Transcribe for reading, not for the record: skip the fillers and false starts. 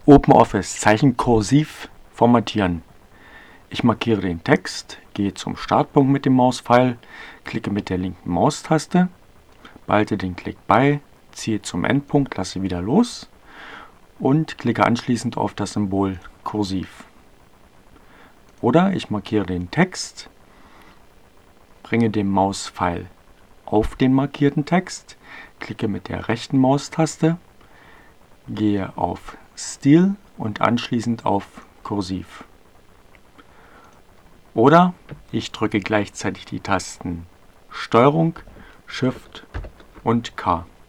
OpenOffice Zeichen kursiv formatieren. Ich markiere den Text, gehe zum Startpunkt mit dem Mauspfeil, klicke mit der linken Maustaste, behalte den Klick bei, ziehe zum Endpunkt, lasse wieder los und klicke anschließend auf das Symbol kursiv. Oder ich markiere den Text, bringe den Mauspfeil auf den markierten Text, klicke mit der rechten Maustaste, gehe auf Stil und anschließend auf kursiv. Oder ich drücke gleichzeitig die Tasten STRG, SHIFT und K.